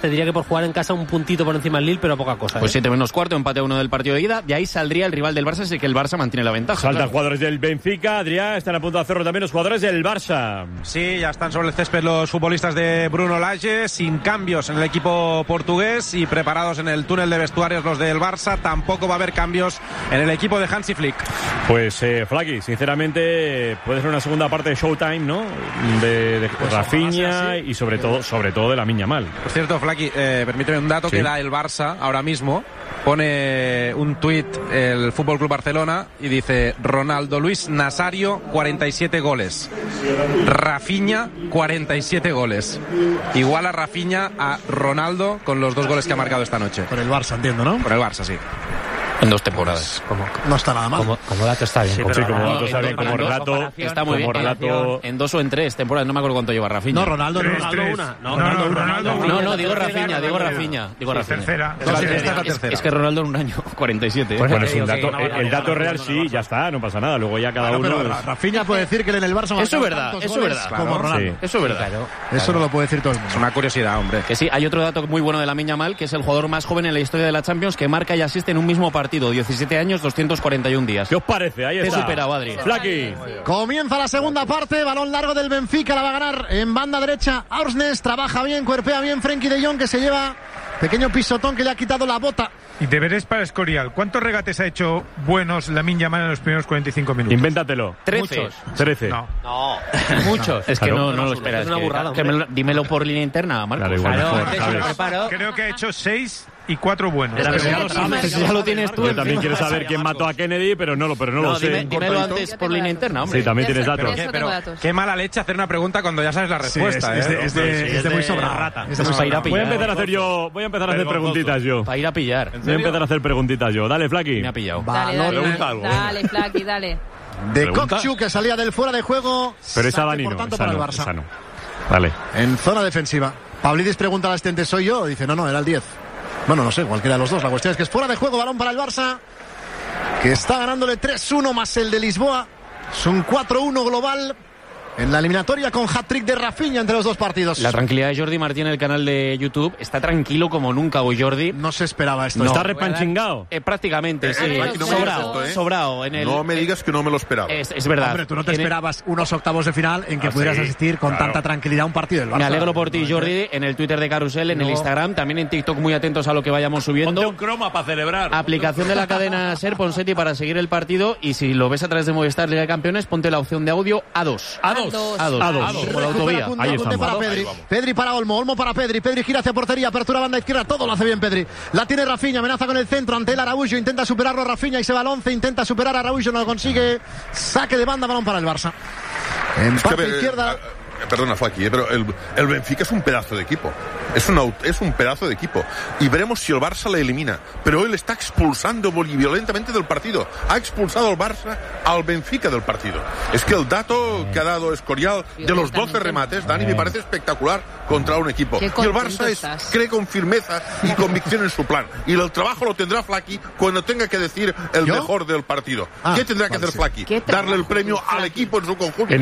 te diría que por jugar en casa un puntito por encima del Lille, pero poca cosa. Pues 7 menos cuarto, empate a 1 del partido de ida. De ahí saldría el rival del Barça, así que el Barça mantiene la ventaja. Faltan jugadores del Benfica, Adrián, están a punto de hacerlo también los jugadores del Barça. Sí, ya están sobre el césped los futbolistas de Bruno Lage, sin cambios en el equipo portugués y preparados en el túnel de vestuarios los del Barça. Tampoco va a haber cambios en el equipo de Hansi Flick. Pues Flaky, sinceramente puede ser una segunda parte de Showtime, ¿no? De pues Rafinha y sobre todo de Lamine Yamal. Por cierto, Flaky, permíteme un dato que da el Barça ahora mismo. Pone un tuit el FC Barcelona y dice: Ronaldo Luis Nazario, 47 goles. Rafinha, 47 goles. Igual a Rafinha a Ronaldo con los 2 goles que ha marcado esta noche. Por el Barça, entiendo, ¿no? Por el Barça, sí. En 2 temporadas. No está nada mal. Como dato está bien. Sí, como dato está bien, como relato está muy bien. Relato... En 2 o en 3 temporadas, no me acuerdo cuánto lleva Rafinha. No, Ronaldo una. No, digo Rafinha. Tercera. Es que Ronaldo en un año, 47. Bueno, es un dato. El dato real sí, ya está, no pasa nada. Luego ya cada uno. Pero Rafinha puede decir que en el Barça. Eso es verdad. Como Ronaldo. Eso es verdad. Eso no lo puede decir todo el mundo. Es una curiosidad, hombre. Que sí, hay otro dato muy bueno de Lamine Yamal, que es el jugador más joven en la historia de la Champions que marca y asiste en un mismo partido, 17 años, 241 días. ¿Qué os parece? Ahí está. Te superado, Adri. Flaky. Comienza la segunda parte, balón largo del Benfica, la va a ganar en banda derecha Aursnes, trabaja bien, cuerpea bien Frenkie de Jong, que se lleva pequeño pisotón que le ha quitado la bota. Y deberes para Escorial. ¿Cuántos regates ha hecho buenos Lamine Yamal en los primeros 45 minutos? Invéntatelo. 13. 13. No. Muchos. Es que no lo esperas. Es una burrada. Dímelo por línea interna, Marcos. Creo que ha hecho 6 y 4 buenos. Ya lo tienes tú. Yo también quiero saber quién mató a Kennedy, pero no lo sé. Dímelo antes por línea interna, hombre. Sí, también tienes datos. Pero qué mala leche hacer una pregunta cuando ya sabes la respuesta. Es de muy sobrada. Voy a empezar a hacer voy a empezar a hacer preguntitas yo. Para ir a pillar. Voy a empezar a hacer preguntitas yo. Dale, Flaky. Me ha pillado. Dale, Flaky, dale. De Kokchu, que salía del fuera de juego. Pero es Dani, no. Para el Barça. Vale. En zona defensiva. Pavlidis pregunta al asistente: ¿soy yo? Dice: no, era el 10. Bueno, no sé, cualquiera de los dos. La cuestión es que es fuera de juego, balón para el Barça, que está ganándole 3-1 más el de Lisboa. Es un 4-1 global en la eliminatoria con hat-trick de Rafinha entre los dos partidos. La tranquilidad de Jordi Martí en el canal de YouTube. Está tranquilo como nunca hoy, Jordi. No se esperaba esto. ¿Está repanchingado? Prácticamente, sí. Sobrado. No me digas que no me lo esperaba. Es verdad. Hombre, tú no te esperabas unos octavos de final en que pudieras asistir con tanta tranquilidad a un partido del Barça. Me alegro por ti, Jordi, en el Twitter de Carrusel, en el Instagram, también en TikTok, muy atentos a lo que vayamos subiendo. Ponte un croma para celebrar. Aplicación de la cadena SER, Ponseti para seguir el partido, y si lo ves a través de Movistar Liga de Campeones, ponte la opción de audio A2. A2. Como la autovía. Ahí estamos. Para Pedri para Olmo para Pedri gira hacia portería, apertura banda izquierda, todo lo hace bien Pedri. La tiene Rafinha, amenaza con el centro ante el Araújo, intenta superarlo Rafinha y se va al 11, intenta superar a Araújo, no lo consigue. Saque de banda, balón para el Barça. En parte izquierda. Perdona, Flaky, pero el Benfica es un pedazo de equipo. Es un pedazo de equipo. Y veremos si el Barça le elimina. Pero hoy le está expulsando violentamente del partido. Ha expulsado al Barça al Benfica del partido. Es que el dato que ha dado Escorial de los 12 remates, Dani, me parece espectacular contra un equipo. Y el Barça cree con firmeza y convicción en su plan. Y el trabajo lo tendrá Flaky cuando tenga que decir el mejor del partido. ¿Qué tendrá que hacer Flaky? Darle el premio al equipo en su conjunto.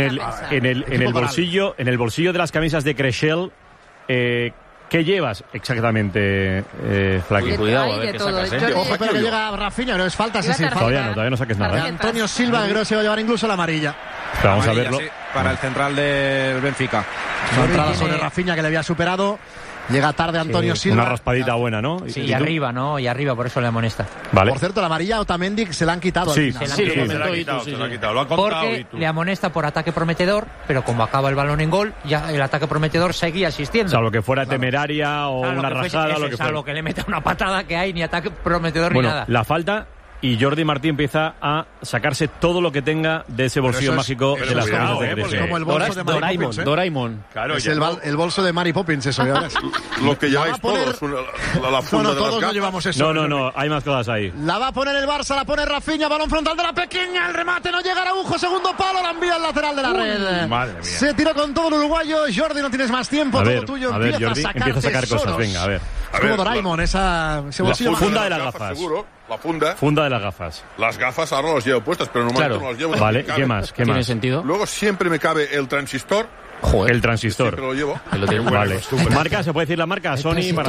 En el bolsillo de las camisas de Creixell, ¿qué llevas exactamente, Flaky? Cuidado, a ver qué sacas, Ojo, pero que llega Rafinha, no es falta. Todavía no saques nada. Antonio Silva, que creo que se va a llevar incluso la amarilla. Vamos a verlo. Sí, para el central del Benfica. Su entrada sobre Rafinha, que le había superado. Llega tarde Antonio Silva. Una raspadita buena, ¿no? Sí, y arriba, ¿no? Y arriba, por eso le amonesta. Vale. Por cierto, la amarilla a Otamendi se la han quitado. Sí, al final. se la ha quitado. Lo ha contado. Porque le amonesta por ataque prometedor, pero como acaba el balón en gol, ya el ataque prometedor seguía asistiendo. Salvo que fuera temeraria o una rajada, lo que fuera. Salvo que le meta una patada que hay, ni ataque prometedor ni nada. La falta. Y Jordi Martí empieza a sacarse todo lo que tenga de ese bolsillo mágico de las camisas de Creixell. Como el bolso de Mary Poppins, Doraemon. Claro, es el bolso de Mary Poppins, eso ya ves. Lo que lleváis todos, la funda de las todos no gafas. llevamos eso. No, hay más cosas ahí. La va a poner el Barça, la pone Rafinha, balón frontal de la pequeña, el remate no llega a Araujo, segundo palo, la envía al lateral de la red. Madre mía. Se tiró con todo el uruguayo. Jordi, no tienes más tiempo, todo tuyo. A ver, Jordi, empieza a sacar cosas, venga, a ver. Es como Doraemon, ese bolsillo. La funda de las gafas. Seguro, la funda. Funda de las gafas. Las gafas ahora las llevo puestas, pero normalmente no las llevo. Vale, ¿qué más? ¿Tiene sentido? Luego siempre me cabe el transistor. El transistor. Siempre lo llevo. Vale. Marca, ¿se puede decir la marca? Sony, para